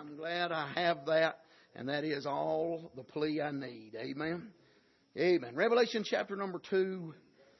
I'm glad I have that. And that is all the plea I need. Amen. Amen. Revelation chapter number 2.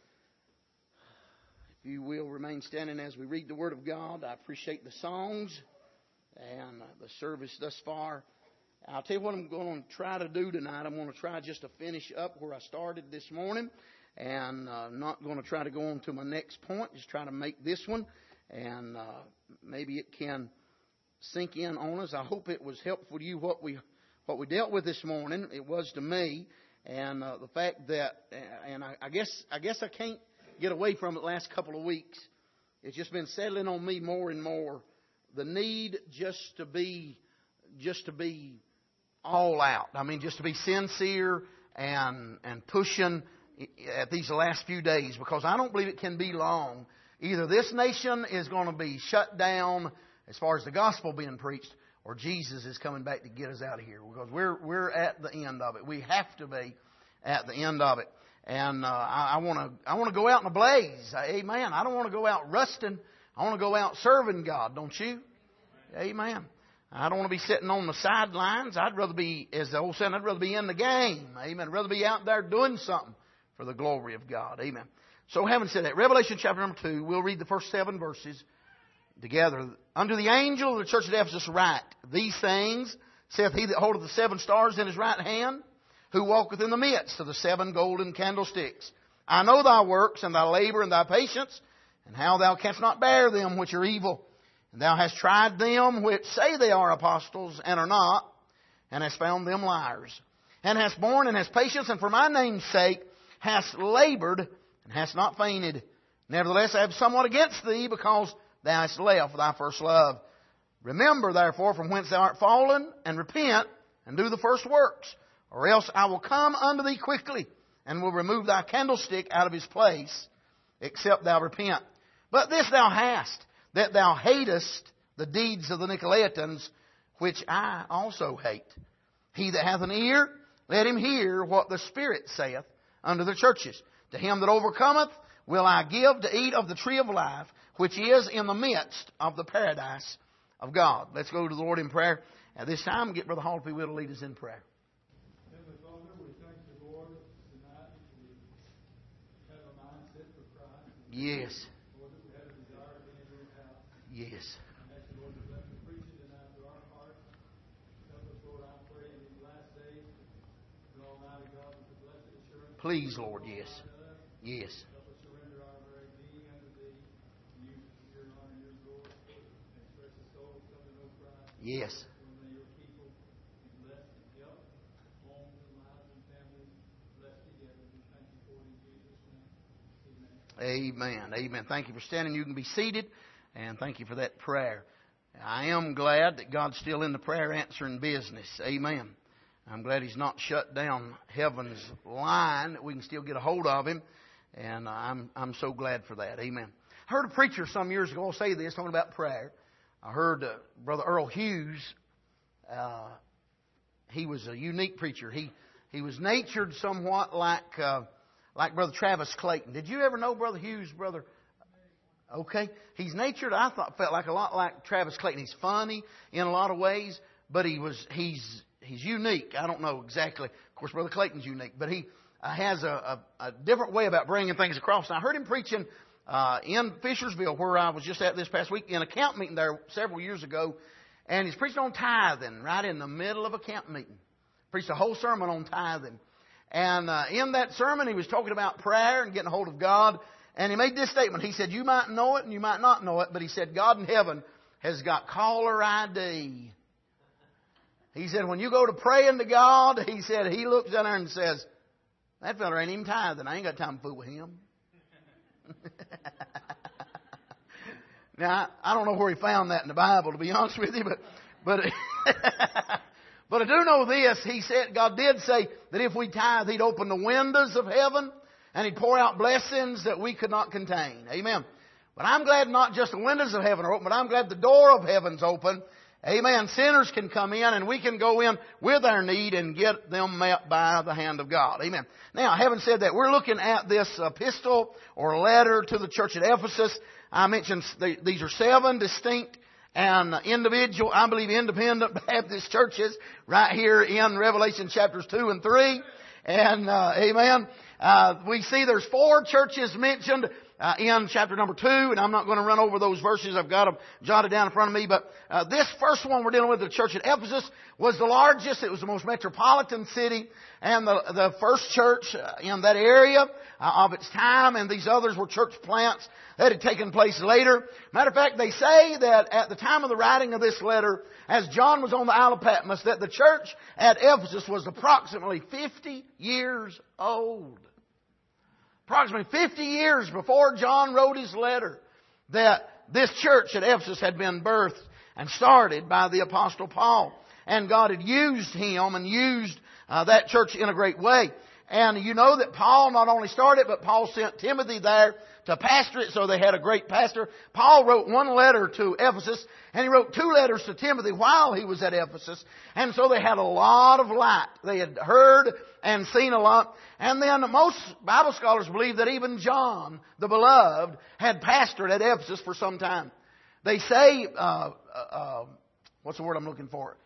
If you will remain standing as we read the Word of God. I appreciate the songs and the service thus far. I'll tell you what I'm going to try to do tonight. I'm going to try just to finish up where I started this morning. And not going to try to go on to my next point. Just try to make this one. And maybe it can sink in on us. I hope it was helpful to you what we dealt with this morning. It was to me. And the fact that, and I guess I can't get away from it the last couple of weeks. It's just been settling on me more and more. The need just to be all out. I mean, just to be sincere and pushing at these last few days, because I don't believe it can be long. Either this nation is going to be shut down as far as the gospel being preached, or Jesus is coming back to get us out of here, because we're at the end of it. We have to be at the end of it. And I want to go out in a blaze. Amen. I don't want to go out rusting. I want to go out serving God. Don't you? Amen. I don't want to be sitting on the sidelines. I'd rather be, as the old saying, I'd rather be in the game. Amen. I'd rather be out there doing something for the glory of God. Amen. So having said that, Revelation chapter number 2, we'll read the first 7 verses together. Unto the angel of the church at Ephesus write, These things saith he that holdeth the 7 stars in his right hand, who walketh in the midst of the 7 golden candlesticks. I know thy works, and thy labor, and thy patience, and how thou canst not bear them which are evil. And thou hast tried them which say they are apostles, and are not, and hast found them liars. And hast borne, and hast patience, and for my name's sake hast labored, and hast not fainted. Nevertheless, I have somewhat against thee, because thou hast left thy first love. Remember, therefore, from whence thou art fallen, and repent, and do the first works. Or else I will come unto thee quickly, and will remove thy candlestick out of his place, except thou repent. But this thou hast, that thou hatest the deeds of the Nicolaitans, which I also hate. He that hath an ear, let him hear what the Spirit saith unto the churches. To him that overcometh will I give to eat of the tree of life, which is in the midst of the paradise of God. Let's go to the Lord in prayer. At this time, get Brother Hall, if he will, to lead us in prayer. Heavenly Father, we thank the Lord tonight that we have a mindset for Christ. Yes. Lord, that we have a desire to be in your house. Yes. I ask the Lord to let me preach it tonight to our hearts. Help us, Lord, I pray in these last days, that Almighty God, with the blessed assurance. Please, Lord, yes. Yes. Help us surrender our very being unto thee, and use it for your honor and your glory, and express the soul come to know Christ. Yes. May your people be blessed and helped, homes and lives and families blessed together. We thank you for it in Jesus' name. Amen. Amen. Amen. Thank you for standing. You can be seated. And thank you for that prayer. I am glad that God's still in the prayer answering business. Amen. I'm glad He's not shut down heaven's line, that we can still get a hold of Him. And I'm so glad for that. Amen. I heard a preacher some years ago say this, talking about prayer. I heard Brother Earl Hughes. He was a unique preacher. He was natured somewhat like Brother Travis Clayton. Did you ever know Brother Hughes, brother? Okay. He's natured, felt like a lot like Travis Clayton. He's funny in a lot of ways, but he's unique. I don't know exactly. Of course, Brother Clayton's unique, but he has a different way about bringing things across. And I heard him preaching in Fishersville, where I was just at this past week, in a camp meeting there several years ago. And he's preaching on tithing right in the middle of a camp meeting. Preached a whole sermon on tithing. And in that sermon, he was talking about prayer and getting a hold of God. And he made this statement. He said, you might know it and you might not know it, but he said, God in heaven has got caller ID. He said, when you go to praying to God, he said, He looks down there and says, that fella ain't even tithing. I ain't got time to fool with him. Now, I don't know where he found that in the Bible, to be honest with you, but but I do know this. He said, God did say that if we tithe, He'd open the windows of heaven and He'd pour out blessings that we could not contain. Amen. But I'm glad not just the windows of heaven are open, but I'm glad the door of heaven's open. Amen. Sinners can come in and we can go in with our need and get them met by the hand of God. Amen. Now, having said that, we're looking at this epistle or letter to the church at Ephesus. I mentioned these are 7 distinct and individual, I believe, independent Baptist churches right here in Revelation chapters 2 and 3. And, amen. We see there's 4 churches mentioned in chapter number 2, and I'm not going to run over those verses. I've got them jotted down in front of me. But this first one we're dealing with, the church at Ephesus, was the largest. It was the most metropolitan city, and the first church in that area of its time. And these others were church plants that had taken place later. Matter of fact, they say that at the time of the writing of this letter, as John was on the Isle of Patmos, that the church at Ephesus was approximately 50 years old. Approximately 50 years before John wrote his letter, that this church at Ephesus had been birthed and started by the Apostle Paul. And God had used him and used that church in a great way. And you know that Paul not only started, but Paul sent Timothy there to pastor it, so they had a great pastor. Paul wrote 1 letter to Ephesus, and he wrote 2 letters to Timothy while he was at Ephesus. And so they had a lot of light. They had heard and seen a lot. And then most Bible scholars believe that even John, the beloved, had pastored at Ephesus for some time. They say, what's the word I'm looking for?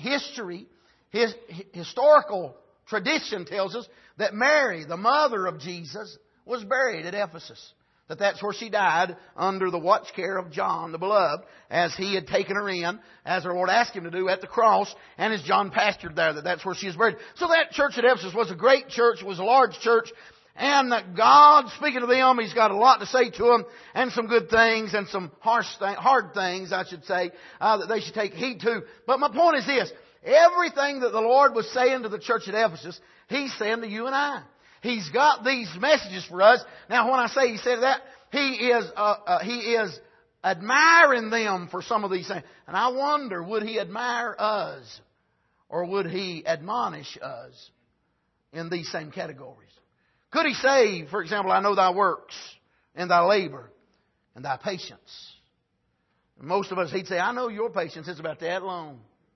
Historical tradition tells us that Mary, the mother of Jesus, was buried at Ephesus. That's where she died under the watch care of John, the beloved, as he had taken her in, as our Lord asked him to do at the cross, and as John pastored there, that's where she is buried. So that church at Ephesus was a great church, it was a large church, and God, speaking to them, He's got a lot to say to them, and some good things, and some hard things, I should say, that they should take heed to. But my point is this: everything that the Lord was saying to the church at Ephesus, He's saying to you and I. He's got these messages for us. Now, when I say He said that, He is admiring them for some of these things. And I wonder, would He admire us, or would He admonish us in these same categories? Could He say, for example, I know thy works, and thy labor, and thy patience? And most of us, He'd say, I know your patience. It's about that long.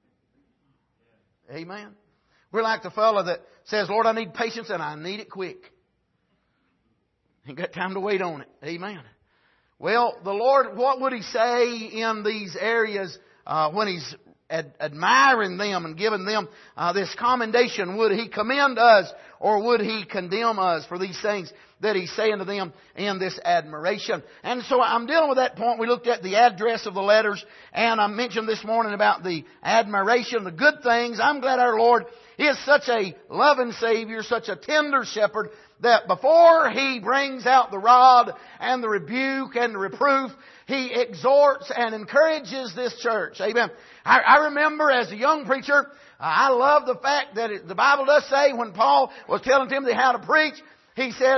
Amen. We're like the fellow that says, Lord, I need patience, and I need it quick. Ain't got time to wait on it. Amen. Well, the Lord, what would He say in these areas when He's admiring them and giving them this commendation? Would He commend us, or would He condemn us for these things that He's saying to them in this admiration? And so I'm dealing with that point. We looked at the address of the letters, and I mentioned this morning about the admiration, the good things. I'm glad our Lord is such a loving Savior, such a tender shepherd, that before He brings out the rod and the rebuke and the reproof, He exhorts and encourages this church. Amen. I remember as a young preacher, I love the fact that the Bible does say when Paul was telling Timothy how to preach, he said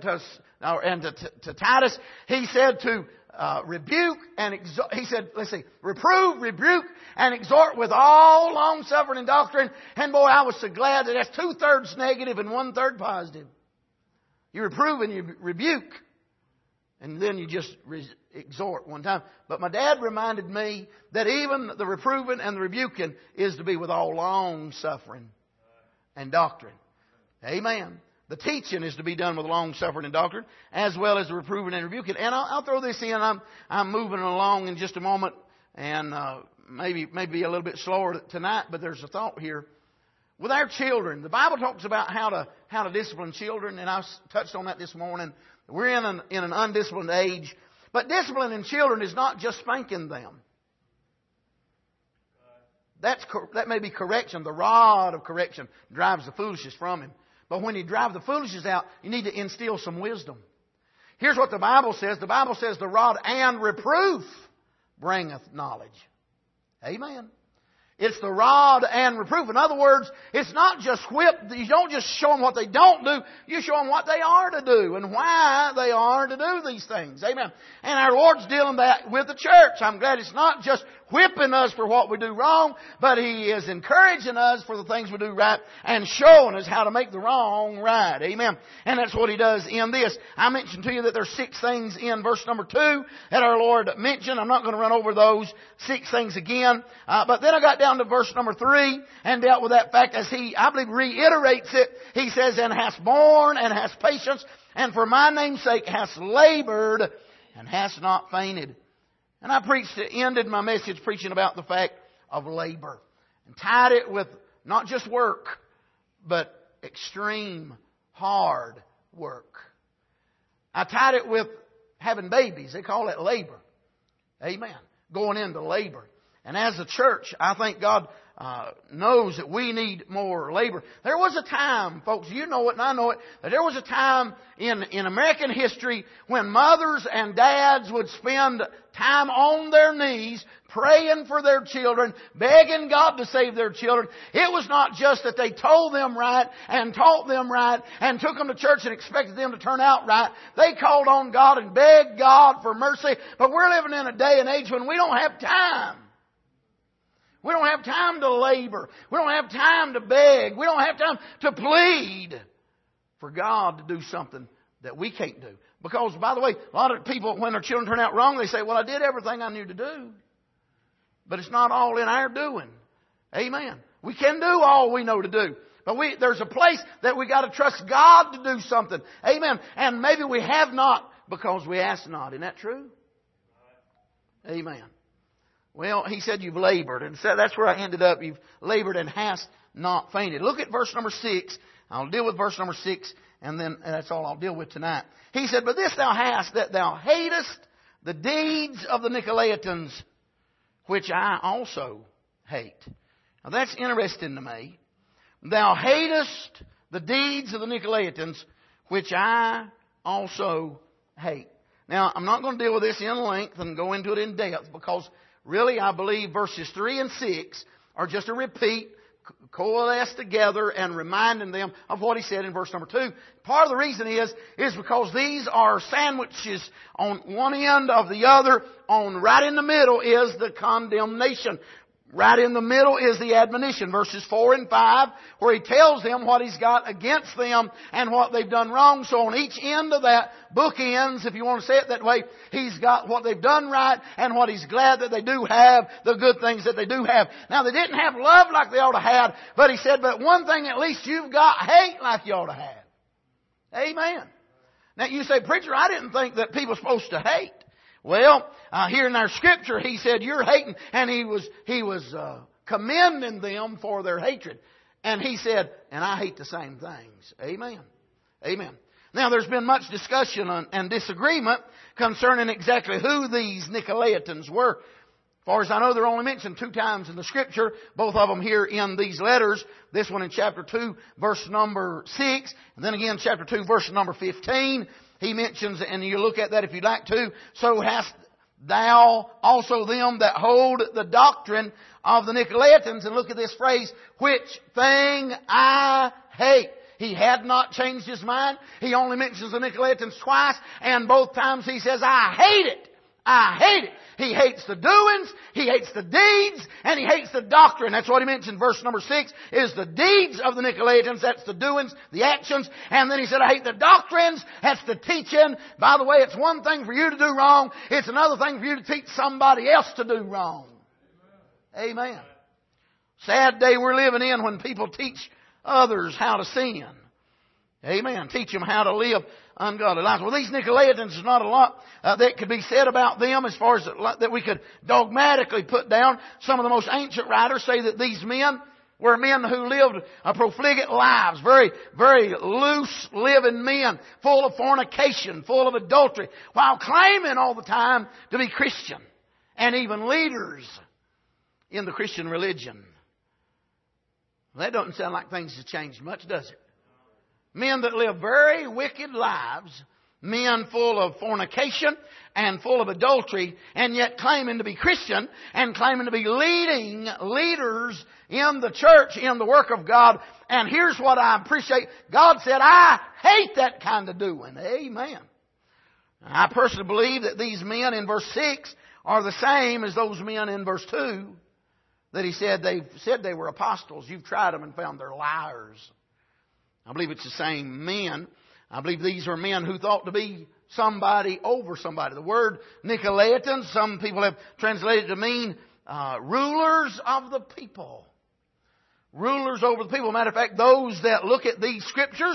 to Titus, he said to rebuke and exhort. He said, let's see, reprove, rebuke, and exhort with all long suffering and doctrine. And boy, I was so glad that that's 2/3 negative and 1/3 positive. You reprove and you rebuke, and then you just exhort one time. But my dad reminded me that even the reproving and the rebuking is to be with all long suffering and doctrine. Amen. The teaching is to be done with long suffering and doctrine, as well as the reproving and rebuking. And I'll throw this in. I'm moving along in just a moment, and maybe a little bit slower tonight, but there's a thought here. With our children, the Bible talks about how to discipline children, and I touched on that this morning. We're in an undisciplined age, but disciplining children is not just spanking them. That may be correction. The rod of correction drives the foolishness from him. But when you drive the foolishness out, you need to instill some wisdom. Here's what the Bible says. The Bible says the rod and reproof bringeth knowledge. Amen. It's the rod and reproof. In other words, it's not just whip. You don't just show them what they don't do. You show them what they are to do and why they are to do these things. Amen. And our Lord's dealing that with the church. I'm glad it's not just whipping us for what we do wrong, but He is encouraging us for the things we do right and showing us how to make the wrong right. Amen. And that's what He does in this. I mentioned to you that there's 6 things in verse number 2 that our Lord mentioned. I'm not going to run over those 6 things again. But then I got down to verse number 3 and dealt with that fact as He, I believe, reiterates it. He says, and hast borne and hast patience, and for my name's sake hast labored and hast not fainted. And I ended my message preaching about the fact of labor. And tied it with not just work, but extreme, hard work. I tied it with having babies. They call it labor. Amen. Going into labor. And as a church, I think God knows that we need more labor. There was a time, folks, you know it and I know it, that there was a time in American history when mothers and dads would spend time on their knees praying for their children, begging God to save their children. It was not just that they told them right and taught them right and took them to church and expected them to turn out right. They called on God and begged God for mercy. But we're living in a day and age when we don't have time. We don't have time to labor. We don't have time to beg. We don't have time to plead for God to do something that we can't do. Because, by the way, a lot of people, when their children turn out wrong, they say, well, I did everything I knew to do. But it's not all in our doing. Amen. We can do all we know to do. But there's a place that we got to trust God to do something. Amen. And maybe we have not because we ask not. Isn't that true? Amen. Well, he said you've labored. And so that's where I ended up. You've labored and hast not fainted. Look at verse number 6. I'll deal with verse number 6. And then that's all I'll deal with tonight. He said, but this thou hast, that thou hatest the deeds of the Nicolaitans, which I also hate. Now that's interesting to me. Thou hatest the deeds of the Nicolaitans, which I also hate. Now, I'm not going to deal with this in length and go into it in depth because really I believe verses 3 and 6 are just a repeat, coalesced together and reminding them of what he said in verse number 2. Part of the reason is because these are sandwiches on one end of the other. Right in the middle is the condemnation. Right in the middle is the admonition, verses 4 and 5, where he tells them what he's got against them and what they've done wrong. So on each end of that bookends, if you want to say it that way, he's got what they've done right and what he's glad that they do have, the good things that they do have. Now they didn't have love like they ought to have, but he said, but one thing at least you've got, hate like you ought to have. Amen. Now you say, preacher, I didn't think that people are supposed to hate. Well, here in our scripture, he said, you're hating. And he was commending them for their hatred. And he said, and I hate the same things. Amen. Amen. Now, there's been much discussion and disagreement concerning exactly who these Nicolaitans were. As far as I know, they're only mentioned 2 times in the scripture. Both of them here in these letters. This one in chapter 2, verse number 6. And then again, chapter 2, verse number 15. He mentions, and you look at that if you'd like to, so hast thou also them that hold the doctrine of the Nicolaitans. And look at this phrase, which thing I hate. He had not changed his mind. He only mentions the Nicolaitans twice, and both times he says, I hate it. I hate it. He hates the doings, he hates the deeds, and he hates the doctrine. That's what he mentioned. Verse number 6 is the deeds of the Nicolaitans. That's the doings, the actions. And then he said, I hate the doctrines. That's the teaching. By the way, it's one thing for you to do wrong. It's another thing for you to teach somebody else to do wrong. Amen. Sad day we're living in when people teach others how to sin. Amen. Teach them how to live ungodly lives. Well, these Nicolaitans, there's not a lot that could be said about them as far as that we could dogmatically put down. Some of the most ancient writers say that these men were men who lived profligate lives, very, very loose living men, full of fornication, full of adultery, while claiming all the time to be Christian and even leaders in the Christian religion. That doesn't sound like things have changed much, does it? Men that live very wicked lives, men full of fornication and full of adultery, and yet claiming to be Christian and claiming to be leading leaders in the church, in the work of God. And here's what I appreciate. God said, I hate that kind of doing. Amen. I personally believe that these men in verse 6 are the same as those men in verse 2 that he said they were apostles. You've tried them and found they're liars. I believe it's the same men. I believe these are men who thought to be somebody over somebody. The word Nicolaitans, some people have translated to mean rulers of the people. Rulers over the people. Matter of fact, those that look at these scriptures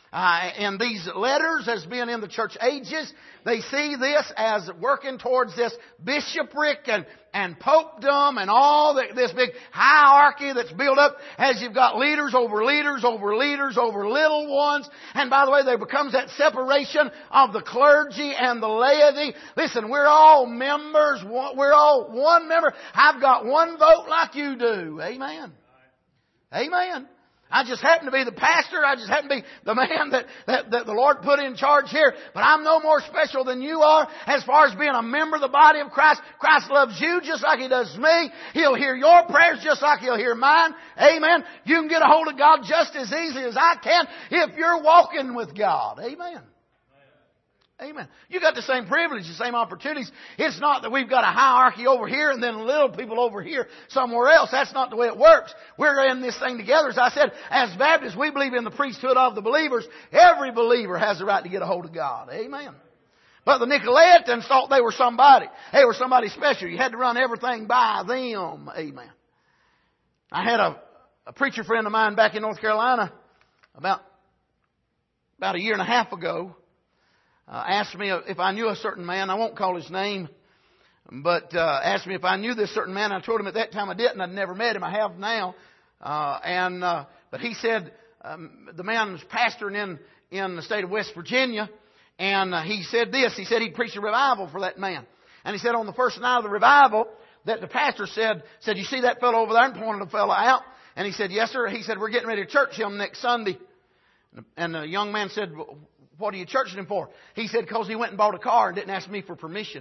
And these letters has been in the church ages. They see this as working towards this bishopric and popedom and all this big hierarchy that's built up as you've got leaders over leaders over leaders over little ones. And by the way, there becomes that separation of the clergy and the laity. Listen, we're all members. We're all one member. I've got one vote like you do. Amen. Amen. I just happen to be the pastor. I just happen to be the man that the Lord put in charge here. But I'm no more special than you are as far as being a member of the body of Christ. Christ loves you just like He does me. He'll hear your prayers just like He'll hear mine. Amen. You can get a hold of God just as easy as I can if you're walking with God. Amen. Amen. You got the same privilege, the same opportunities. It's not that we've got a hierarchy over here and then little people over here somewhere else. That's not the way it works. We're in this thing together. As I said, as Baptists, we believe in the priesthood of the believers. Every believer has the right to get a hold of God. Amen. But the Nicolaitans thought they were somebody. They were somebody special. You had to run everything by them. Amen. I had a preacher friend of mine back in North Carolina about a year and a half ago. Asked me if I knew a certain man. I won't call his name, but asked me if I knew this certain man. I told him at that time I didn't. I'd never met him. I have now. But he said the man was pastoring in the state of West Virginia, and he said this. He said he'd preached a revival for that man, and he said on the first night of the revival that the pastor said, "You see that fellow over there?" and pointed the fellow out. And he said, "Yes, sir." He said, "We're getting ready to church him next Sunday." And the young man said, "What are you churching him for?" He said, "Because he went and bought a car and didn't ask me for permission."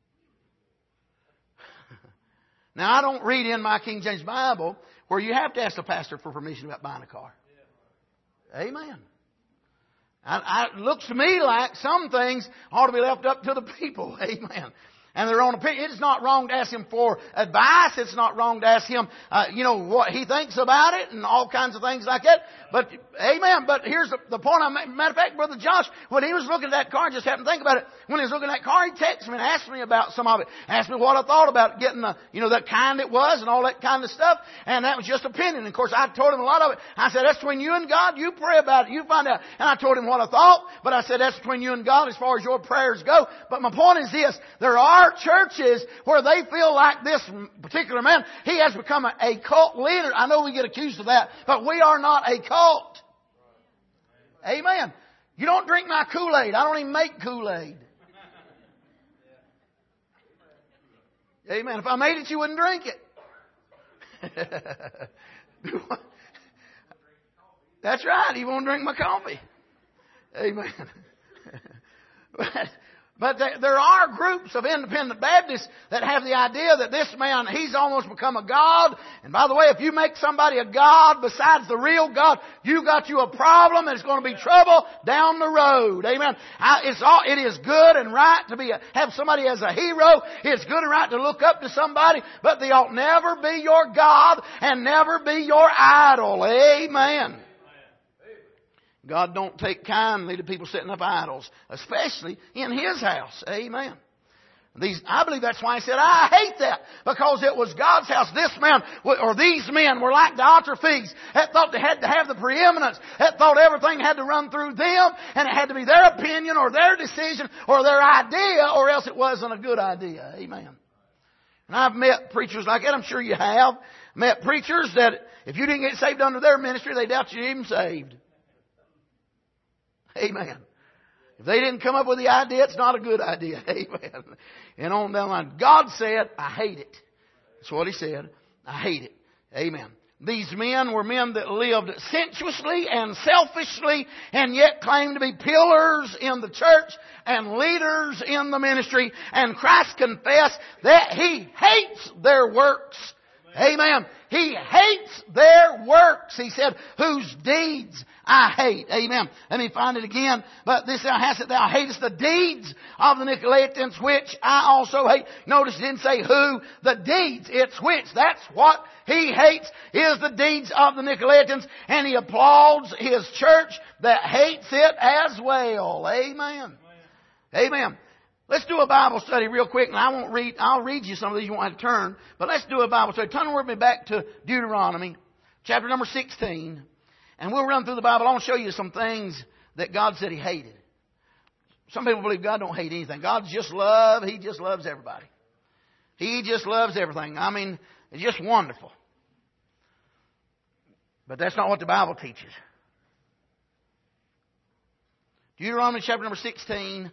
Now, I don't read in my King James Bible where you have to ask the pastor for permission about buying a car. Amen. It looks to me like some things ought to be left up to the people. Amen. And their own opinion. It's not wrong to ask him for advice. It's not wrong to ask him, what he thinks about it and all kinds of things like that. But, amen. But here's the point I'm making. Matter of fact, Brother Josh, when he was looking at that car, just happened to think about it. When he was looking at that car, he texted me and asked me about some of it. Asked me what I thought about getting that kind it was and all that kind of stuff. And that was just opinion. And of course, I told him a lot of it. I said, that's between you and God. You pray about it. You find out. And I told him what I thought. But I said, that's between you and God as far as your prayers go. But my point is this. There are churches where they feel like this particular man, he has become a cult leader. I know we get accused of that, but we are not a cult. Amen. You don't drink my Kool-Aid. I don't even make Kool-Aid. Amen. If I made it, you wouldn't drink it. That's right. You won't drink my coffee. Amen. But there are groups of independent Baptists that have the idea that this man, he's almost become a god. And by the way, if you make somebody a god besides the real God, you got you a problem and it's going to be trouble down the road. Amen. It is good and right to have somebody as a hero. It's good and right to look up to somebody, but they ought never be your God and never be your idol. Amen. God don't take kindly to people setting up idols, especially in His house. Amen. I believe that's why He said, I hate that, because it was God's house. This man, or these men were like the altar figs that thought they had to have the preeminence, that thought everything had to run through them, and it had to be their opinion or their decision or their idea, or else it wasn't a good idea. Amen. And I've met preachers like that. I'm sure you have. Met preachers that if you didn't get saved under their ministry, they doubt you even saved. Amen. If they didn't come up with the idea, it's not a good idea. Amen. And on down the line, God said, I hate it. That's what He said. I hate it. Amen. These men were men that lived sensuously and selfishly and yet claimed to be pillars in the church and leaders in the ministry. And Christ confessed that He hates their works. Amen. He hates their works. He said, whose deeds I hate. Amen. Let me find it again. But this thou hast, thou hatest the deeds of the Nicolaitans, which I also hate. Notice it didn't say who, the deeds. It's which. That's what He hates, is the deeds of the Nicolaitans. And He applauds His church that hates it as well. Amen. Amen. Let's do a Bible study real quick, and I'll read you some of these. You won't have to turn, but let's do a Bible study. Turn with me back to Deuteronomy, chapter number 16, and we'll run through the Bible. I want to show you some things that God said He hated. Some people believe God don't hate anything. God's just love. He just loves everybody. He just loves everything. I mean, it's just wonderful. But that's not what the Bible teaches. Deuteronomy chapter number 16,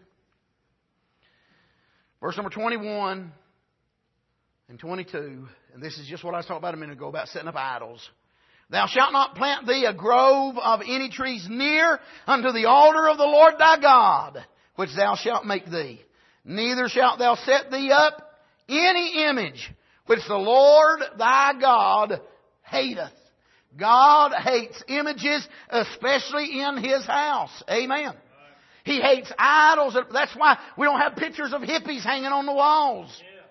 verse number 21 and 22. And this is just what I was talking about a minute ago about setting up idols. Thou shalt not plant thee a grove of any trees near unto the altar of the Lord thy God, which thou shalt make thee. Neither shalt thou set thee up any image which the Lord thy God hateth. God hates images, especially in His house. Amen. He hates idols. That's why we don't have pictures of hippies hanging on the walls.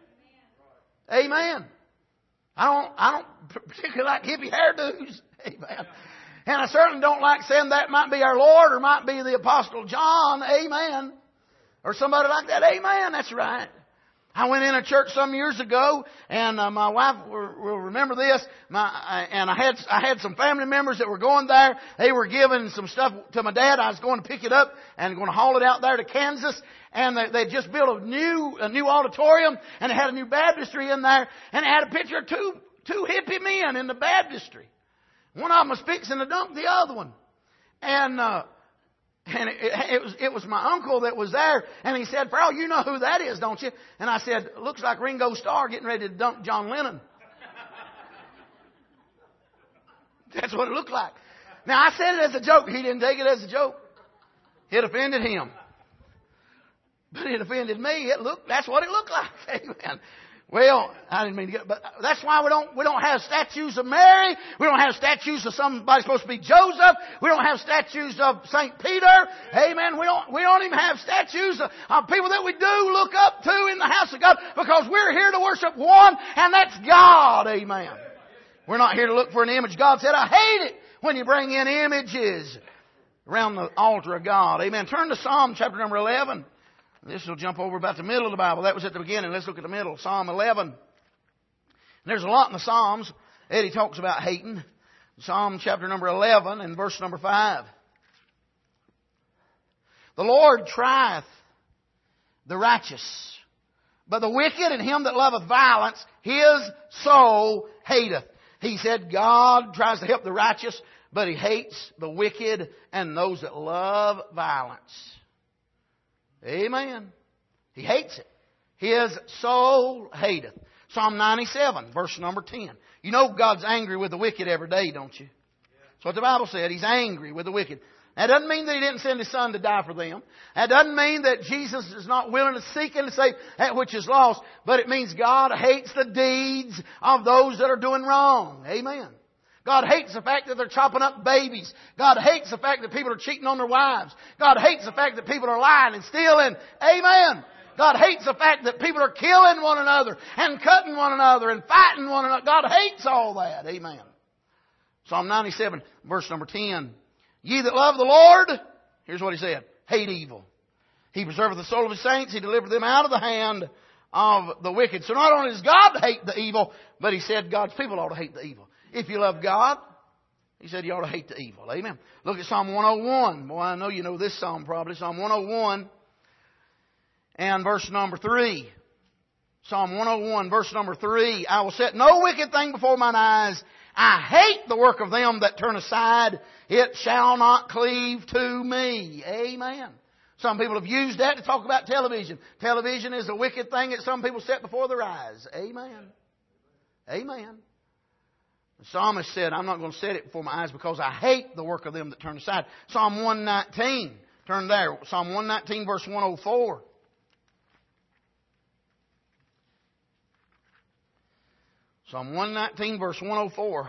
Amen. I don't particularly like hippie hairdos. Amen. And I certainly don't like saying that might be our Lord or might be the Apostle John. Amen. Or somebody like that. Amen. That's right. I went in a church some years ago, and my wife will remember this. I had some family members that were going there. They were giving some stuff to my dad. I was going to pick it up and going to haul it out there to Kansas. And they just built a new auditorium, and it had a new baptistry in there, and it had a picture of two hippie men in the baptistry. One of them was fixing to dunk the other one, and it was my uncle that was there, and he said, "Farrell, you know who that is, don't you?" And I said, "Looks like Ringo Starr getting ready to dunk John Lennon." That's what it looked like. Now I said it as a joke. He didn't take it as a joke. It offended him. But it offended me. That's what it looked like. Amen. Well, I didn't mean to get, but that's why we don't have statues of Mary. We don't have statues of somebody supposed to be Joseph. We don't have statues of St. Peter. Amen. We don't even have statues of people that we do look up to in the house of God, because we're here to worship one, and that's God. Amen. We're not here to look for an image. God said, "I hate it when you bring in images around the altar of God." Amen. Turn to Psalm chapter number 11. This will jump over about the middle of the Bible. That was at the beginning. Let's look at the middle. Psalm 11. And there's a lot in the Psalms. Eddie talks about hating. Psalm chapter number 11 and verse number 5. The Lord trieth the righteous, but the wicked and him that loveth violence, His soul hateth. He said God tries to help the righteous, but He hates the wicked and those that love violence. Amen. He hates it. His soul hateth. Psalm 97, verse number 10. You know God's angry with the wicked every day, don't you? That's what the Bible said. He's angry with the wicked. That doesn't mean that He didn't send His Son to die for them. That doesn't mean that Jesus is not willing to seek and to save that which is lost. But it means God hates the deeds of those that are doing wrong. Amen. God hates the fact that they're chopping up babies. God hates the fact that people are cheating on their wives. God hates the fact that people are lying and stealing. Amen. God hates the fact that people are killing one another and cutting one another and fighting one another. God hates all that. Amen. Psalm 97, verse number 10. Ye that love the Lord, here's what He said, hate evil. He preserveth the soul of His saints. He delivereth them out of the hand of the wicked. So not only does God hate the evil, but He said God's people ought to hate the evil. If you love God, He said you ought to hate the evil. Amen. Look at Psalm 101. Boy, I know you know this psalm probably. Psalm 101 and verse number 3. Psalm 101, verse number 3. I will set no wicked thing before mine eyes. I hate the work of them that turn aside. It shall not cleave to me. Amen. Some people have used that to talk about television. Television is a wicked thing that some people set before their eyes. Amen. Amen. The psalmist said, I'm not going to set it before my eyes because I hate the work of them that turn aside. Psalm 119. Turn there. Psalm 119 verse 104. Psalm 119 verse 104.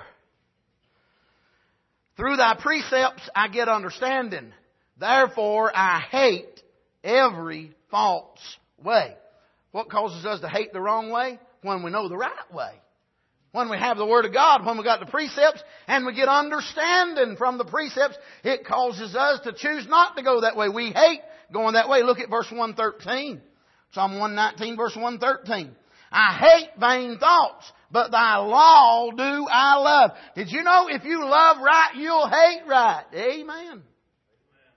Through thy precepts I get understanding. Therefore I hate every false way. What causes us to hate the wrong way? When we know the right way. When we have the Word of God, when we got the precepts, and we get understanding from the precepts, it causes us to choose not to go that way. We hate going that way. Look at verse 113. Psalm 119, verse 113. I hate vain thoughts, but thy law do I love. Did you know if you love right, you'll hate right? Amen.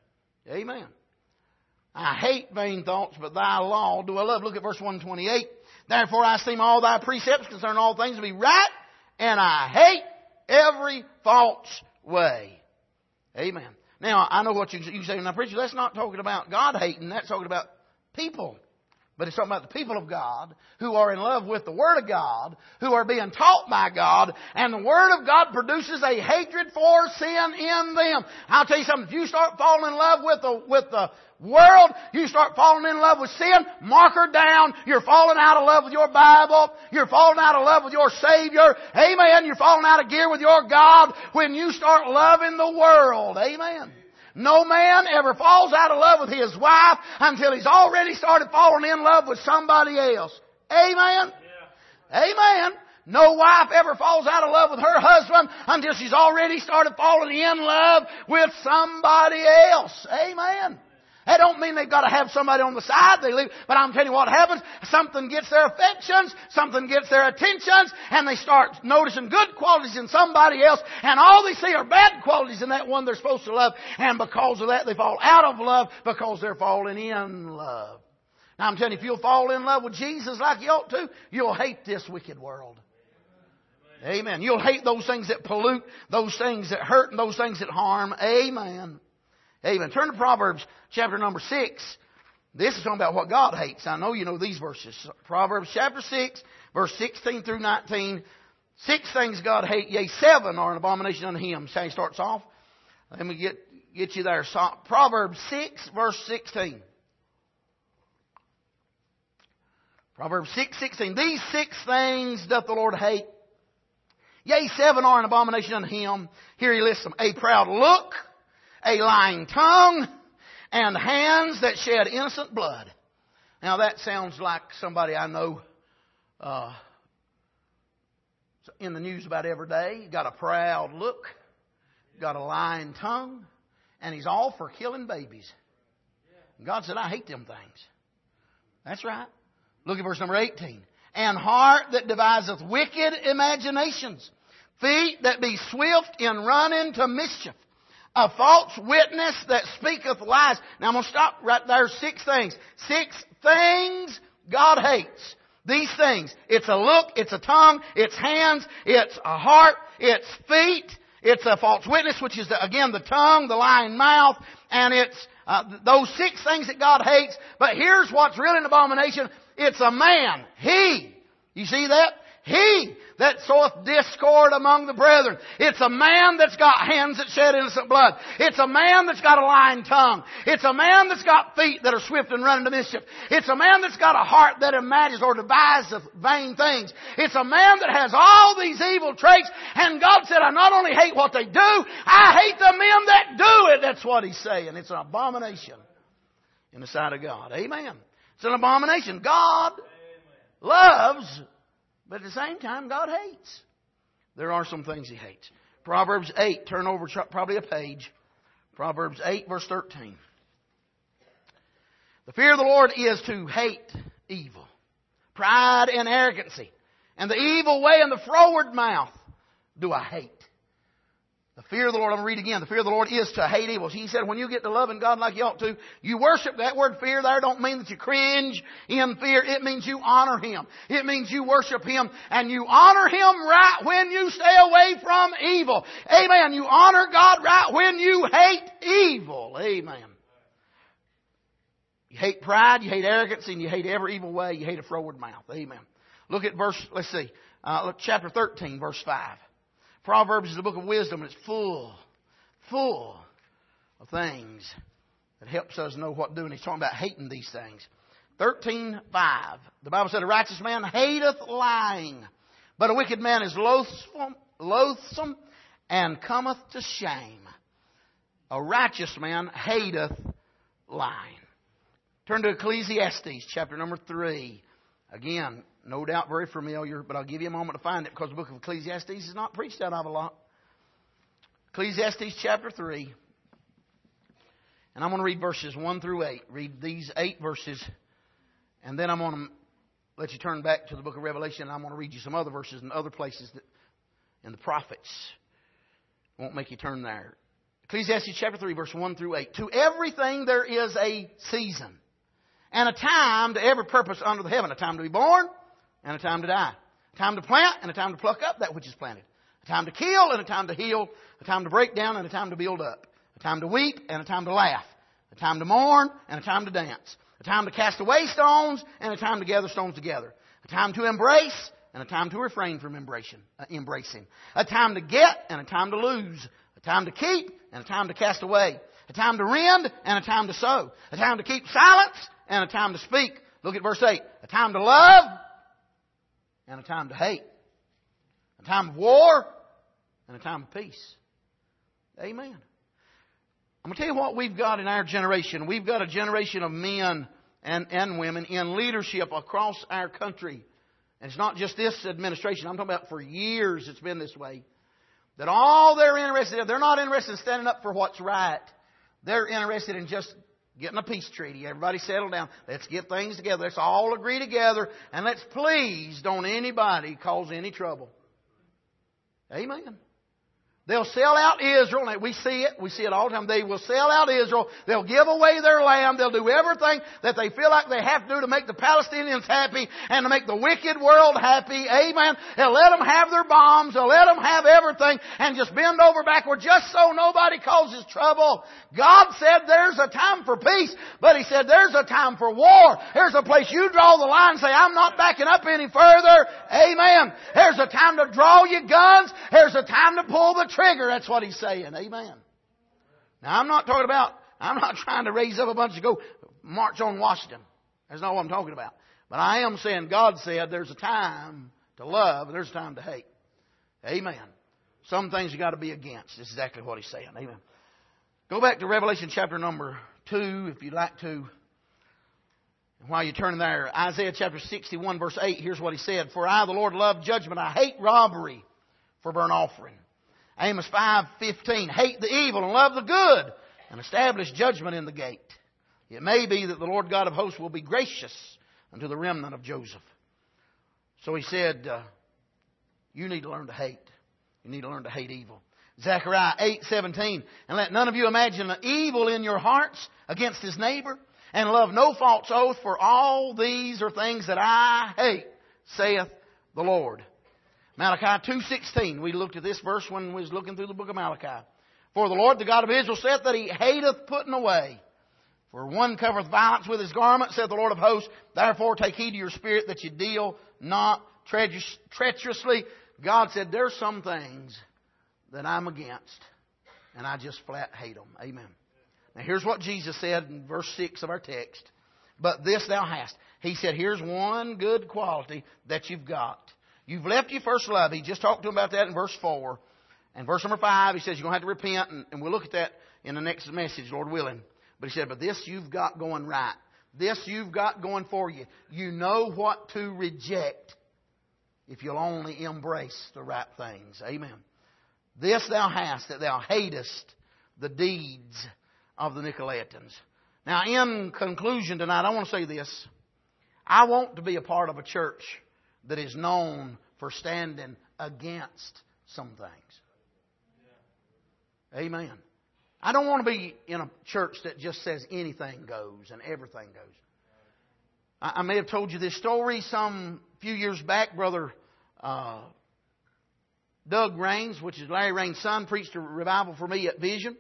Amen. I hate vain thoughts, but thy law do I love. Look at verse 128. Therefore I esteem all thy precepts concerning all things to be right, and I hate every false way. Amen. Now, I know what you say, now preacher, that's not talking about God hating, that's talking about people. But it's talking about the people of God who are in love with the Word of God, who are being taught by God, and the Word of God produces a hatred for sin in them. I'll tell you something, if you start falling in love with the world, you start falling in love with sin, mark her down. You're falling out of love with your Bible. You're falling out of love with your Savior. Amen. You're falling out of gear with your God when you start loving the world. Amen. No man ever falls out of love with his wife until he's already started falling in love with somebody else. Amen? Yeah. Amen. No wife ever falls out of love with her husband until she's already started falling in love with somebody else. Amen. That don't mean they've got to have somebody on the side. They leave. But I'm telling you what happens. Something gets their affections. Something gets their attentions. And they start noticing good qualities in somebody else. And all they see are bad qualities in that one they're supposed to love. And because of that, they fall out of love because they're falling in love. Now I'm telling you, if you'll fall in love with Jesus like you ought to, you'll hate this wicked world. Amen. You'll hate those things that pollute, those things that hurt, and those things that harm. Amen. Amen. Turn to Proverbs chapter number 6. This is talking about what God hates. I know you know these verses. Proverbs chapter 6, verse 16 through 19. 6 things God hates, yea, 7 are an abomination unto Him. That's how he starts off. Let me get you there. So, Proverbs 6, verse 16. Proverbs 6:16. These 6 things doth the Lord hate. Yea, 7 are an abomination unto Him. Here he lists them. A proud look, a lying tongue, and hands that shed innocent blood. Now that sounds like somebody I know in the news about every day. He's got a proud look, got a lying tongue, and he's all for killing babies. God said, I hate them things. That's right. Look at verse number 18. And heart that deviseth wicked imaginations, feet that be swift in running to mischief, a false witness that speaketh lies. Now I'm going to stop right there. 6 things. 6 things God hates. These things. It's a look, it's a tongue, it's hands, it's a heart, it's feet, it's a false witness, which is, again, the tongue, the lying mouth, and it's those 6 things that God hates. But here's what's really an abomination. It's a man. He. You see that? He that soweth discord among the brethren. It's a man that's got hands that shed innocent blood. It's a man that's got a lying tongue. It's a man that's got feet that are swift and running to mischief. It's a man that's got a heart that imagines or devises vain things. It's a man that has all these evil traits. And God said, I not only hate what they do, I hate the men that do it. That's what He's saying. It's an abomination in the sight of God. Amen. It's an abomination. God loves, but at the same time, God hates. There are some things He hates. Proverbs 8, turn over probably a page. Proverbs 8, verse 13. The fear of the Lord is to hate evil, pride and arrogancy, and the evil way and the froward mouth do I hate. The fear of the Lord, I'm going to read again. The fear of the Lord is to hate evil. He said when you get to loving God like you ought to, you worship. That word fear there don't mean that you cringe in fear. It means you honor Him. It means you worship Him. And you honor Him right when you stay away from evil. Amen. You honor God right when you hate evil. Amen. You hate pride, you hate arrogance, and you hate every evil way. You hate a froward mouth. Amen. Look at let's see, look, chapter 13, verse 5. Proverbs is the book of wisdom, and it's full of things that helps us know what to do. And he's talking about hating these things. 13:5. The Bible said, a righteous man hateth lying, but a wicked man is loathsome and cometh to shame. A righteous man hateth lying. Turn to Ecclesiastes, chapter number 3. Again, no doubt very familiar, but I'll give you a moment to find it because the book of Ecclesiastes is not preached out of a lot. Ecclesiastes chapter 3. And I'm going to read verses 1 through 8. Read these 8 verses. And then I'm going to let you turn back to the book of Revelation. And I'm going to read you some other verses in other places in the prophets. Won't make you turn there. Ecclesiastes chapter 3, verse 1 through 8. To everything there is a season, and a time to every purpose under the heaven. A time to be born, and a time to die. A time to plant, and a time to pluck up that which is planted. A time to kill, and a time to heal. A time to break down, and a time to build up. A time to weep, and a time to laugh. A time to mourn, and a time to dance. A time to cast away stones, and a time to gather stones together. A time to embrace, and a time to refrain from embracing. A time to get, and a time to lose. A time to keep, and a time to cast away. A time to rend, and a time to sow. A time to keep silence, and a time to speak. Look at verse 8. A time to love, and a time to hate. A time of war, and a time of peace. Amen. I'm going to tell you what we've got in our generation. We've got a generation of men and women in leadership across our country. And it's not just this administration. I'm talking about for years it's been this way. That all they're interested in, they're not interested in standing up for what's right. They're interested in just getting a peace treaty. Everybody settle down. Let's get things together. Let's all agree together. And let's please don't anybody cause any trouble. Amen. They'll sell out Israel. We see it. We see it all the time. They will sell out Israel. They'll give away their land. They'll do everything that they feel like they have to do to make the Palestinians happy and to make the wicked world happy. Amen. They'll let them have their bombs. They'll let them have everything and just bend over backward just so nobody causes trouble. God said there's a time for peace, but He said there's a time for war. There's a place you draw the line and say, I'm not backing up any further. Amen. There's a time to draw your guns. There's a time to pull the trigger. That's what He's saying. Amen. Now, I'm not trying to raise up a bunch to go march on Washington. That's not what I'm talking about. But I am saying God said there's a time to love and there's a time to hate. Amen. Some things you got to be against. That's exactly what He's saying. Amen. Go back to Revelation chapter number 2 if you'd like to. And while you're turning there, Isaiah chapter 61 verse 8, here's what He said. For I, the Lord, love judgment. I hate robbery for burnt offering. Amos 5:15, hate the evil and love the good, and establish judgment in the gate. It may be that the Lord God of hosts will be gracious unto the remnant of Joseph. So He said, you need to learn to hate. You need to learn to hate evil. Zechariah 8:17, and let none of you imagine evil in your hearts against his neighbor, and love no false oath, for all these are things that I hate, saith the Lord. Malachi 2:16. We looked at this verse when we was looking through the book of Malachi. For the Lord, the God of Israel, saith that He hateth putting away. For one covereth violence with his garment, saith the Lord of hosts. Therefore take heed to your spirit that you deal not treacherously. God said, there's some things that I'm against, and I just flat hate them. Amen. Now here's what Jesus said in verse 6 of our text. But this thou hast. He said, here's one good quality that you've got. You've left your first love. He just talked to him about that in verse 4. And verse number 5, he says you're going to have to repent. And we'll look at that in the next message, Lord willing. But he said, but this you've got going right. This you've got going for you. You know what to reject if you'll only embrace the right things. Amen. This thou hast, that thou hatest the deeds of the Nicolaitans. Now, in conclusion tonight, I want to say this. I want to be a part of a church that is known for standing against some things. Amen. I don't want to be in a church that just says anything goes and everything goes. I may have told you this story some few years back. Brother Doug Raines, which is Larry Raines' son, preached a revival for me at Vision.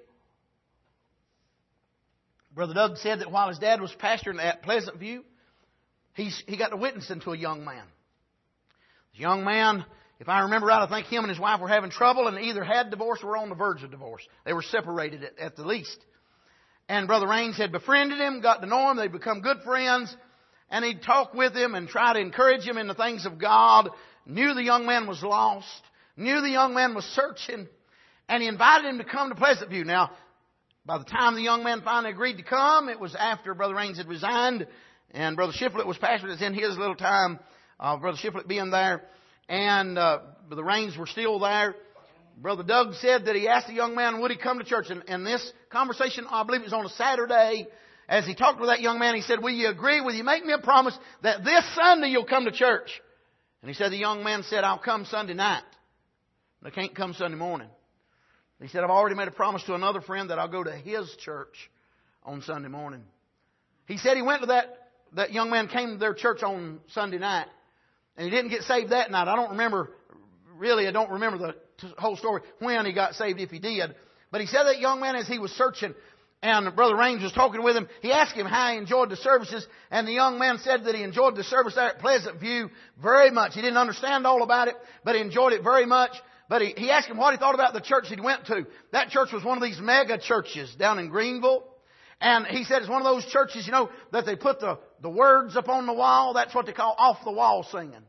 Brother Doug said that while his dad was pastoring at Pleasant View, he got to witnessing to a young man. This young man, if I remember right, I think him and his wife were having trouble and either had divorce or were on the verge of divorce. They were separated at the least. And Brother Raines had befriended him, got to know him. They'd become good friends. And he'd talk with him and try to encourage him in the things of God. Knew the young man was lost. Knew the young man was searching. And he invited him to come to Pleasant View. Now, by the time the young man finally agreed to come, it was after Brother Raines had resigned. And Brother Shiflett was pastor. It's in his little time of Brother Shiflett being there. And Brother Raines were still there. Brother Doug said that he asked the young man, would he come to church? And this conversation, I believe it was on a Saturday. As he talked with that young man, he said, will you agree? Will you make me a promise that this Sunday you'll come to church? And he said, the young man said, I'll come Sunday night. But I can't come Sunday morning. He said, I've already made a promise to another friend that I'll go to his church on Sunday morning. He said he went to that young man came to their church on Sunday night. And he didn't get saved that night. I don't remember the whole story when he got saved, if he did. But he said that young man, as he was searching, and Brother Raines was talking with him, he asked him how he enjoyed the services, and the young man said that he enjoyed the service there at Pleasant View very much. He didn't understand all about it, but he enjoyed it very much. But he asked him what he thought about the church he went to. That church was one of these mega churches down in Greenville. And he said it's one of those churches, that they put the words up on the wall. That's what they call off the wall singing.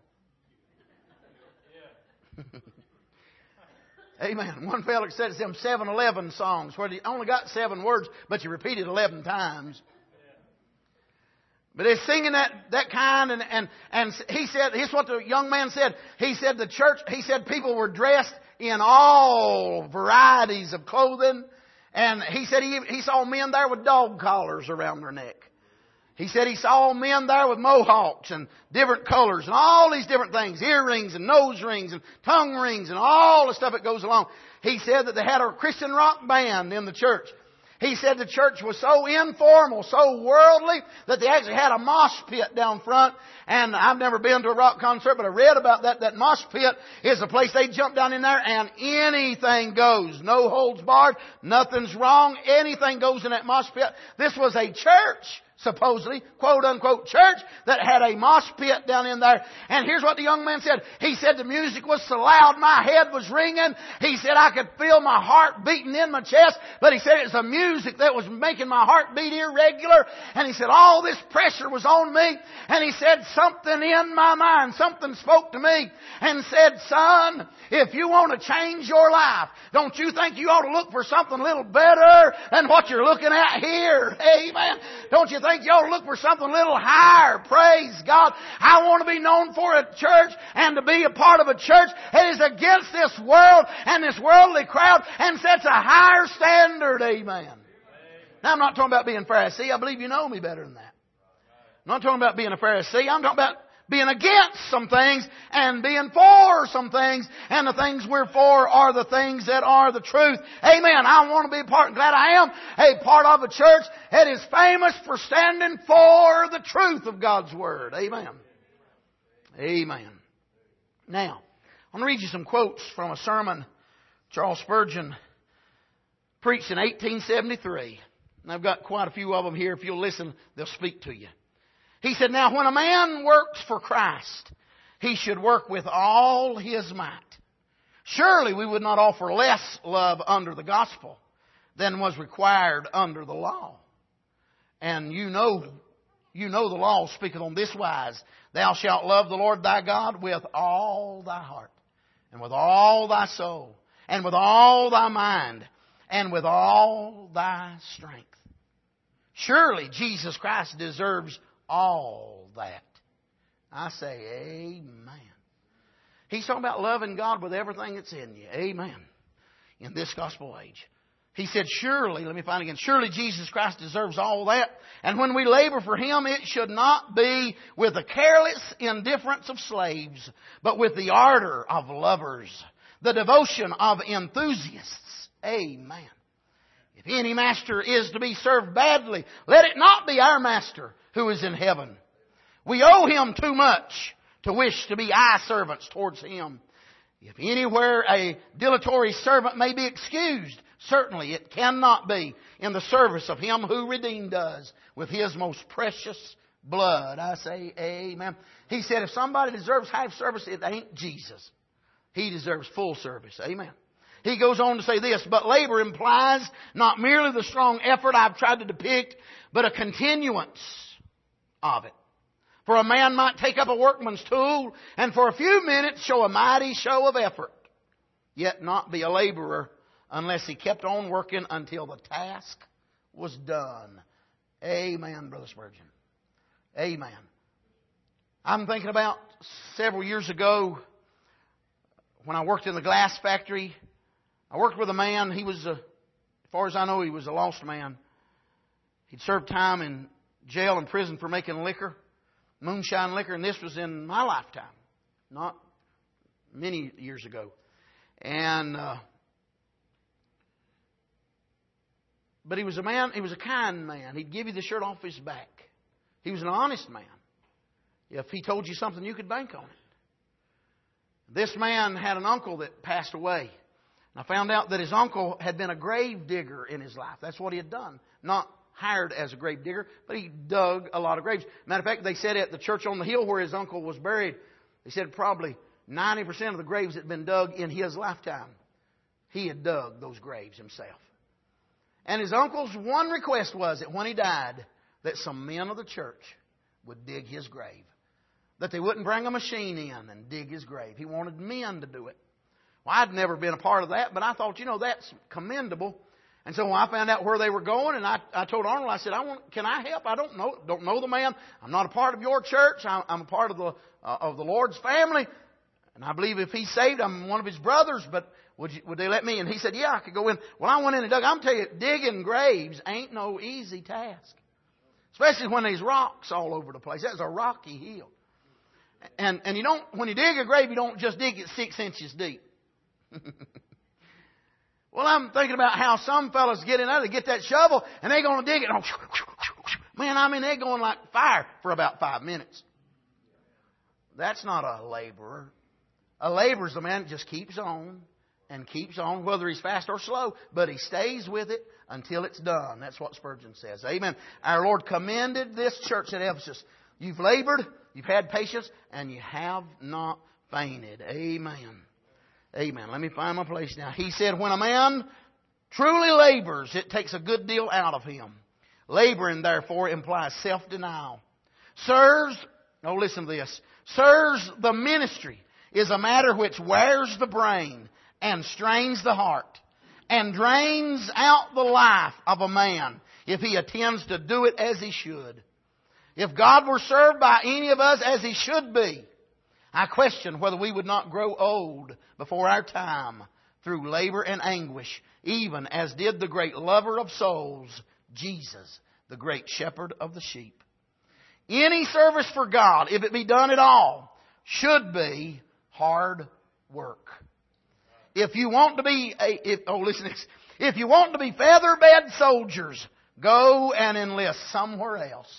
Amen. One fellow said it's them 7-11 songs where they only got 7 words, but you repeat it 11 times. But they're singing that kind, and he said, here's what the young man said. He said people were dressed in all varieties of clothing. And he said he saw men there with dog collars around their neck. He said he saw men there with mohawks and different colors and all these different things. Earrings and nose rings and tongue rings and all the stuff that goes along. He said that they had a Christian rock band in the church. He said the church was so informal, so worldly, that they actually had a mosh pit down front. And I've never been to a rock concert, but I read about that. That mosh pit is a place they jump down in there and anything goes. No holds barred. Nothing's wrong. Anything goes in that mosh pit. This was a church, supposedly, quote unquote, church that had a mosh pit down in there. And here's what the young man said. He said the music was so loud my head was ringing. He said I could feel my heart beating in my chest. But he said it's the music that was making my heart beat irregular. And he said all this pressure was on me. And he said something in my mind, something spoke to me and said, son, if you want to change your life, don't you think you ought to look for something a little better than what you're looking at here? Amen. Don't you think you ought to look for something a little higher? Praise God. I want to be known for a church and to be a part of a church that is against this world and this worldly crowd and sets a higher standard. Amen. Now I'm not talking about being Pharisee. I believe you know me better than that. I'm not talking about being a Pharisee. I'm talking about being against some things and being for some things. And the things we're for are the things that are the truth. Amen. I want to be a part, glad I am a part of a church that is famous for standing for the truth of God's Word. Amen. Amen. Now, I'm going to read you some quotes from a sermon Charles Spurgeon preached in 1873. And I've got quite a few of them here. If you'll listen, they'll speak to you. He said, now when a man works for Christ, he should work with all his might. Surely we would not offer less love under the gospel than was required under the law. And you know the law speaketh on this wise. Thou shalt love the Lord thy God with all thy heart, and with all thy soul, and with all thy mind, and with all thy strength. Surely Jesus Christ deserves all that. I say amen. He's talking about loving God with everything that's in you. Amen. In this gospel age. He said, surely, let me find again, surely Jesus Christ deserves all that. And when we labor for Him, it should not be with the careless indifference of slaves, but with the ardor of lovers, the devotion of enthusiasts. Amen. If any master is to be served badly, let it not be our master who is in heaven. We owe Him too much to wish to be eye servants towards Him. If anywhere a dilatory servant may be excused, certainly it cannot be in the service of Him who redeemed us with His most precious blood. I say amen. He said if somebody deserves half service, it ain't Jesus. He deserves full service. Amen. He goes on to say this, but labor implies not merely the strong effort I've tried to depict, but a continuance of it. For a man might take up a workman's tool and for a few minutes show a mighty show of effort, yet not be a laborer unless he kept on working until the task was done. Amen, Brother Spurgeon. Amen. I'm thinking about several years ago when I worked in the glass factory. I worked with a man. He was, as far as I know, he was a lost man. He'd served time in jail and prison for making liquor, moonshine liquor, and this was in my lifetime, not many years ago. And But he was a man, he was a kind man. He'd give you the shirt off his back. He was an honest man. If he told you something, you could bank on it. This man had an uncle that passed away. And I found out that his uncle had been a grave digger in his life. That's what he had done. Not hired as a grave digger, but he dug a lot of graves. Matter of fact, they said at the church on the hill where his uncle was buried, they said probably 90% of the graves had been dug in his lifetime. He had dug those graves himself. And his uncle's one request was that when he died, that some men of the church would dig his grave. That they wouldn't bring a machine in and dig his grave. He wanted men to do it. Well, I'd never been a part of that, but I thought, that's commendable. And so when I found out where they were going, and I told Arnold, I said, can I help? I don't know the man. I'm not a part of your church. I'm a part of the Lord's family. And I believe if he's saved, I'm one of his brothers, but would they let me? And he said, yeah, I could go in. Well, I went in and dug. I'm telling you, digging graves ain't no easy task. Especially when there's rocks all over the place. That's a rocky hill. And you don't, when you dig a grave, you don't just dig it 6 inches deep. Well, I'm thinking about how some fellas get in there, they get that shovel, and they're going to dig it. Man, they're going like fire for about 5 minutes. That's not a laborer. A laborer's a man that just keeps on and keeps on, whether he's fast or slow, but he stays with it until it's done. That's what Spurgeon says. Amen. Our Lord commended this church at Ephesus. You've labored, you've had patience, and you have not fainted. Amen. Amen. Let me find my place now. He said, when a man truly labors, it takes a good deal out of him. Laboring, therefore, implies self-denial. Listen to this. Sirs, the ministry is a matter which wears the brain and strains the heart and drains out the life of a man if he attends to do it as he should. If God were served by any of us as He should be, I question whether we would not grow old before our time through labor and anguish, even as did the great lover of souls, Jesus, the great shepherd of the sheep. Any service for God, if it be done at all, should be hard work. If you want to be if you want to be feather-bed soldiers, go and enlist somewhere else.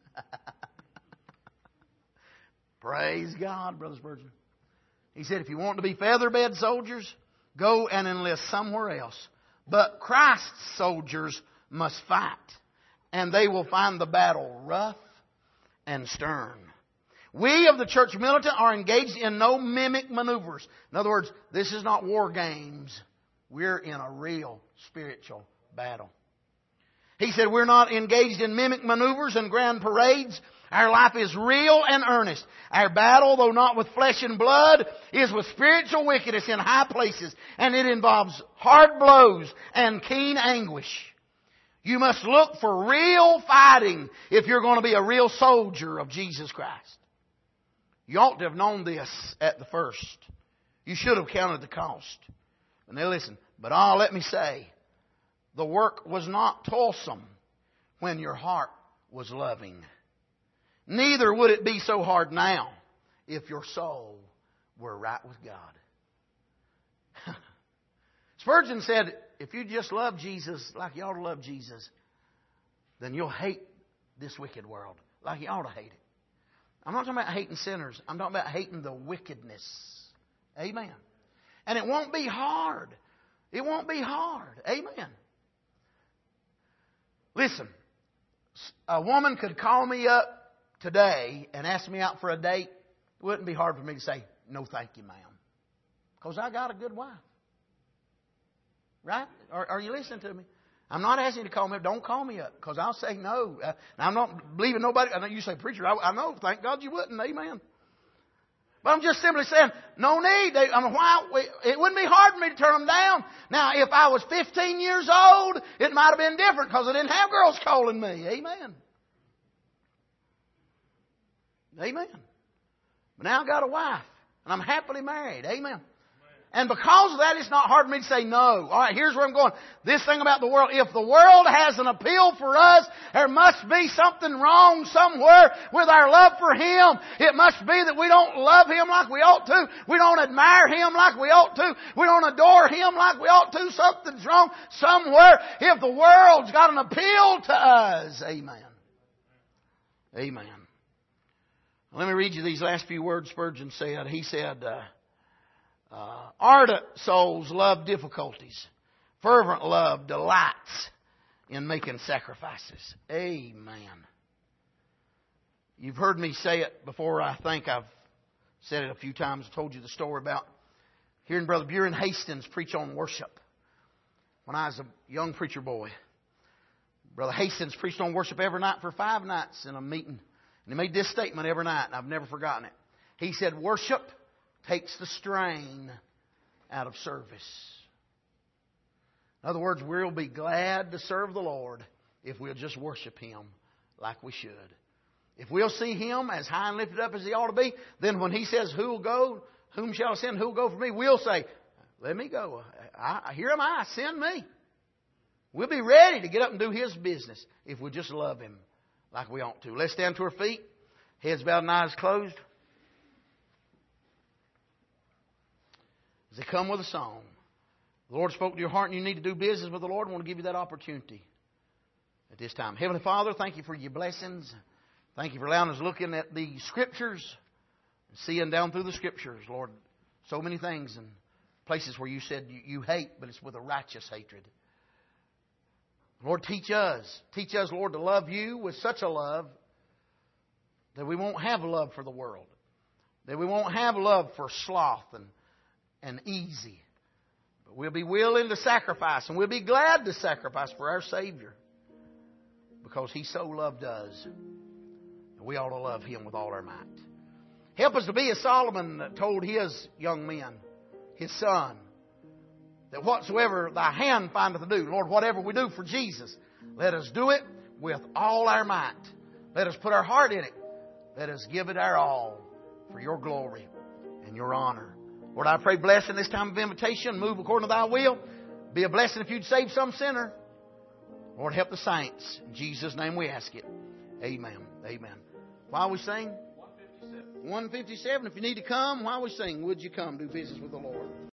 Praise God, Brother Spurgeon. He said, if you want to be feather-bed soldiers, go and enlist somewhere else. But Christ's soldiers must fight, and they will find the battle rough and stern. We of the church militant are engaged in no mimic maneuvers. In other words, this is not war games. We're in a real spiritual battle. He said we're not engaged in mimic maneuvers and grand parades. Our life is real and earnest. Our battle, though not with flesh and blood, is with spiritual wickedness in high places. And it involves hard blows and keen anguish. You must look for real fighting if you're going to be a real soldier of Jesus Christ. You ought to have known this at the first. You should have counted the cost. And now listen, but let me say, the work was not toilsome when your heart was loving. Neither would it be so hard now if your soul were right with God. Spurgeon said, if you just love Jesus like you ought to love Jesus, then you'll hate this wicked world like you ought to hate it. I'm not talking about hating sinners. I'm talking about hating the wickedness. Amen. And it won't be hard. It won't be hard. Amen. Listen, a woman could call me up today and ask me out for a date. It wouldn't be hard for me to say, no thank you, ma'am. Because I got a good wife. Right? Are you listening to me? I'm not asking you to call me up. Don't call me up. Because I'll say no. I'm not believing nobody. I know you say, preacher, I know. Thank God you wouldn't. Amen. But I'm just simply saying, no need. It wouldn't be hard for me to turn them down. Now, if I was 15 years old, it might have been different because I didn't have girls calling me. Amen. Amen. But now I've got a wife, and I'm happily married. Amen. And because of that, it's not hard for me to say no. All right, here's where I'm going. This thing about the world. If the world has an appeal for us, there must be something wrong somewhere with our love for Him. It must be that we don't love Him like we ought to. We don't admire Him like we ought to. We don't adore Him like we ought to. Something's wrong somewhere. If the world's got an appeal to us. Amen. Amen. Let me read you these last few words Spurgeon said. He said, ardent souls love difficulties. Fervent love delights in making sacrifices. Amen. You've heard me say it before. I think I've said it a few times. I told you the story about hearing Brother Buren Hastings preach on worship. When I was a young preacher boy, Brother Hastings preached on worship every night for 5 nights in a meeting. And he made this statement every night, and I've never forgotten it. He said, worship takes the strain out of service. In other words, we'll be glad to serve the Lord if we'll just worship Him like we should. If we'll see Him as high and lifted up as He ought to be, then when He says, who will go? Whom shall I send? Who will go for me? We'll say, let me go. Here am I. Send me. We'll be ready to get up and do His business if we just love Him like we ought to. Let's stand to our feet. Heads bowed and eyes closed. As they come with a song. The Lord spoke to your heart and you need to do business with the Lord. I want to give you that opportunity at this time. Heavenly Father, thank you for your blessings. Thank you for allowing us looking at the Scriptures. Seeing down through the Scriptures, Lord. So many things and places where you said you hate, but it's with a righteous hatred. Lord, teach us. Teach us, Lord, to love you with such a love that we won't have love for the world. That we won't have love for sloth and easy. But we'll be willing to sacrifice, and we'll be glad to sacrifice for our Savior. Because He so loved us. And we ought to love Him with all our might. Help us to be as Solomon told his young men, his son, that whatsoever thy hand findeth to do, Lord, whatever we do for Jesus, let us do it with all our might. Let us put our heart in it. Let us give it our all for your glory and your honor. Lord, I pray blessing this time of invitation. Move according to thy will. Be a blessing if you'd save some sinner. Lord, help the saints. In Jesus' name we ask it. Amen. Amen. While we sing, 157. If you need to come while we sing, would you come do business with the Lord?